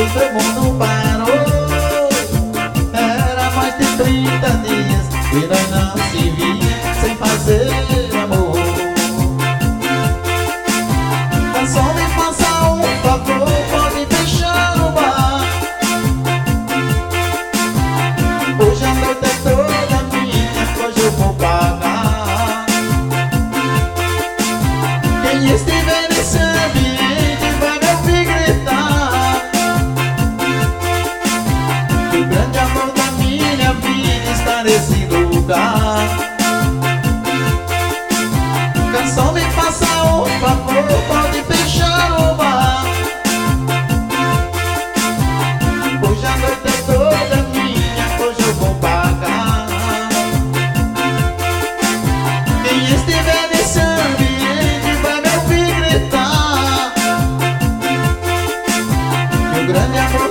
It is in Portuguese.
todo mundo parou. Era mais de 30 dias e nós não se via sem fazer amor. Só me faça um favor, pode fechar o bar. Hoje a noite é toda minha, hoje eu vou pagar. Quem estiver nesse ambiente vai me ouvir gritar que o grande amor da minha vida está nesse lugar. Só me faça um favor, pode fechar o bar. Hoje a noite é toda minha, hoje eu vou pagar. Quem estiver nesse ambiente vai me ouvir gritar que o grande amor